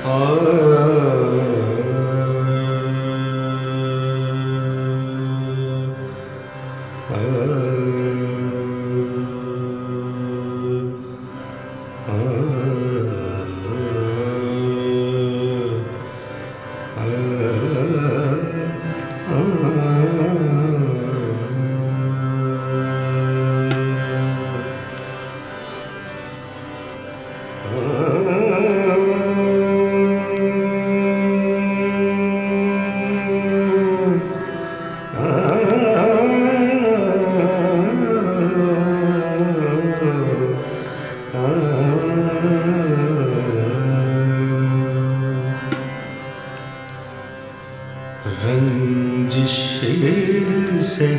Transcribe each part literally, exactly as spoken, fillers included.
रंजिश से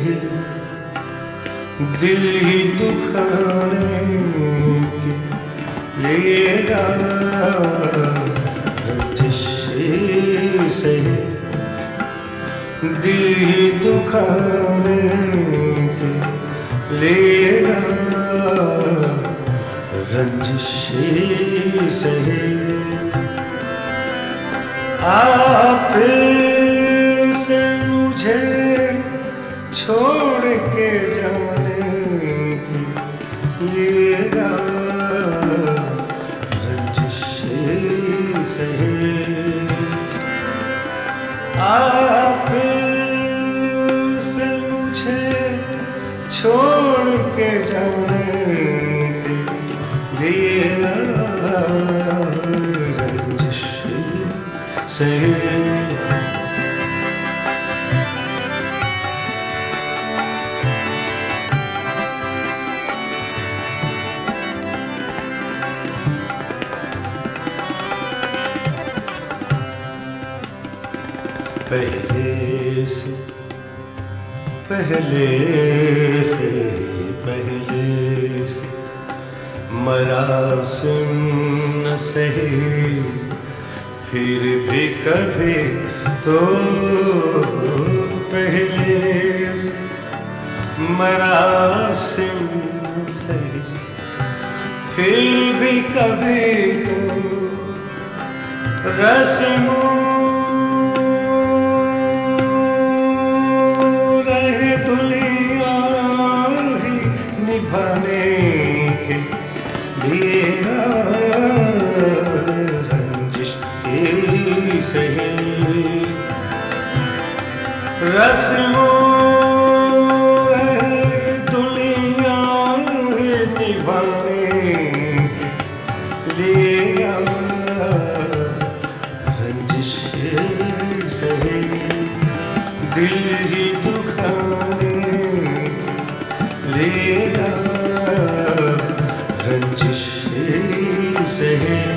दिल ही दुखाने के लेगा, रंजिश से दिल ही दुखाने के लेगा, रंजिश से आप से मुझे छोड़ के जाने की लेगा, रंजिश से आप से मुझे छोड़ के जाने की लेगा, रंजिश से पहले से पहले से पहले से मरासिम न सही, फिर भी कभी तो पहले से मरासिम न सही, फिर भी कभी तो रस्मों निभाने के लिए, रंजिश से रस्मों दुनिया निभाने के लिए, रंजिश से दिल ही दुखाने लेगा, रंजिश से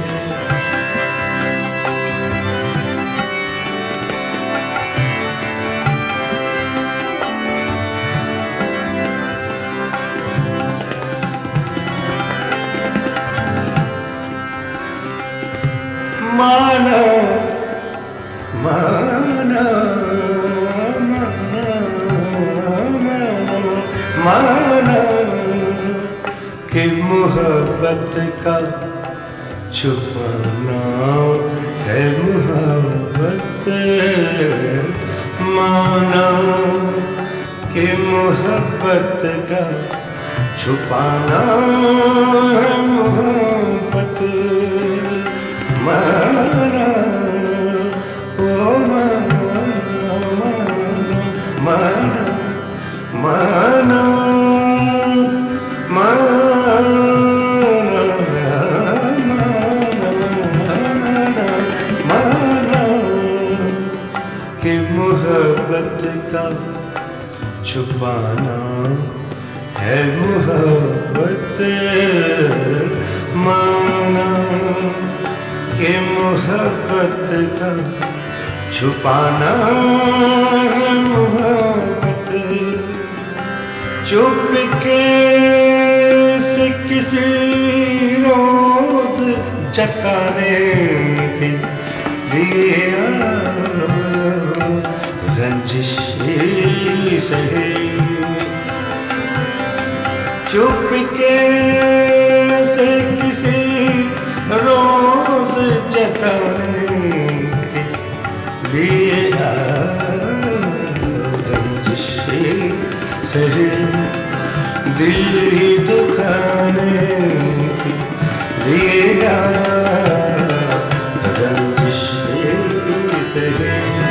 माना माना माना कि मोहब्बत का छुपाना है मोहब्बत, माना कि मोहब्बत का छुपाना है मोहब्बत, माना ओ माना माना माना कि मोहब्बत का छुपाना है मोहब्बत, माना कि मोहब्बत का छुपाना है मोहब्बत, चुपके से किसी रोज जताने के लिए, रंजिश से चुपके से किसी रोज जताने सही दिल ही दुखाने की लीला रंजिश सही।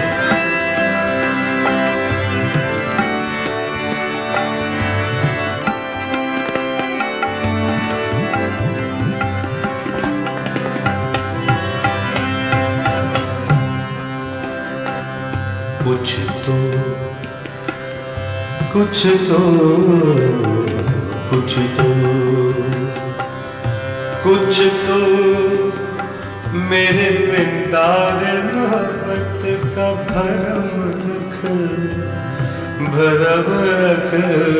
कुछ तो कुछ तो कुछ तो कुछ तो मेरे पिंडार मोहब्बत का भरम रख भरम रख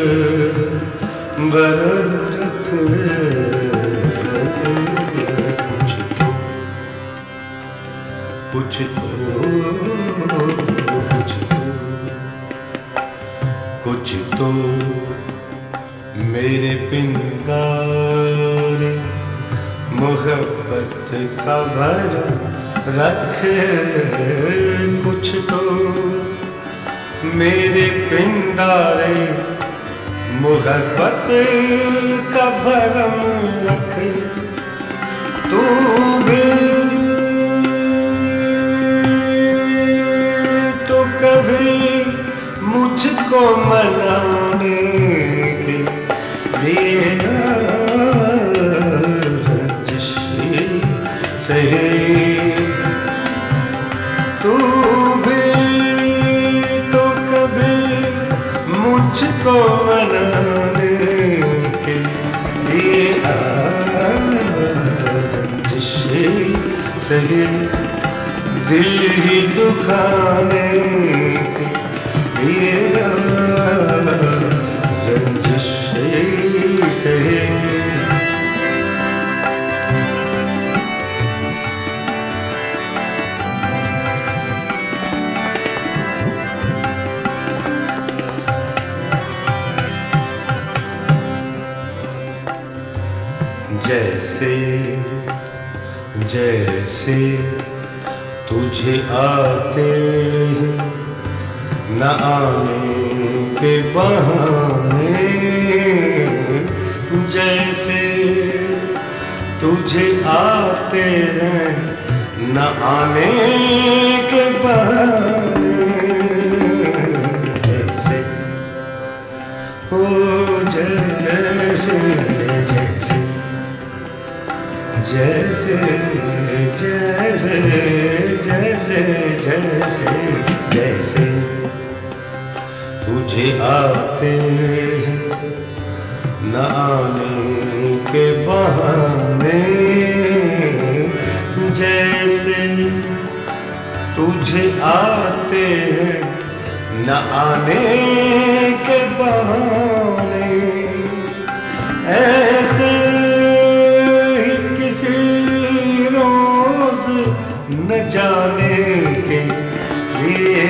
भरम रख। कुछ तो कुछ तो कुछ तो मेरे पिंगार मोहब्बत का भरम रख। कुछ तो मेरे पिंडारे मोहब्बत का भरम रख। तू भी तो कभी मुझको मनाने के लिए रंजिश सही। तू भी तो कभी मुझको मनाने के लिए रंजिश सही दिल ही दुखाने के लिए रंजिश सही। जैसे जैसे तुझे आते न आने के बहाने, जैसे तुझे आते हैं न आने के बहाने। जैसे हो जैसे जैसे जैसे जैसे जैसे जैसे जैसे तुझे आते न आने के बहाने, जैसे तुझे आते न आने के बहाने, ऐसे न जाने के लिए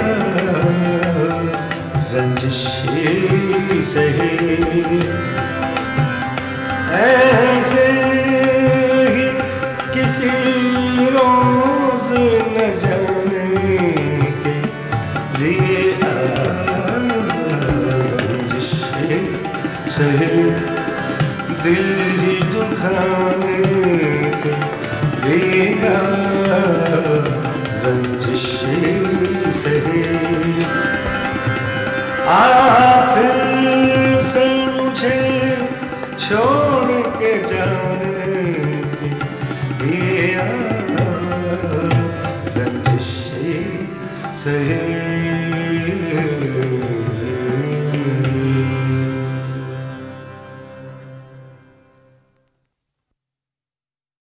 रंजिश सही। ऐसे ही किसी रोज न जाने के लिए रंजिश सही दिल ही दुखाने के लिए रंजिश सही। आखिर से मुझे छोड़ के जाने के लिए रंजिश सही।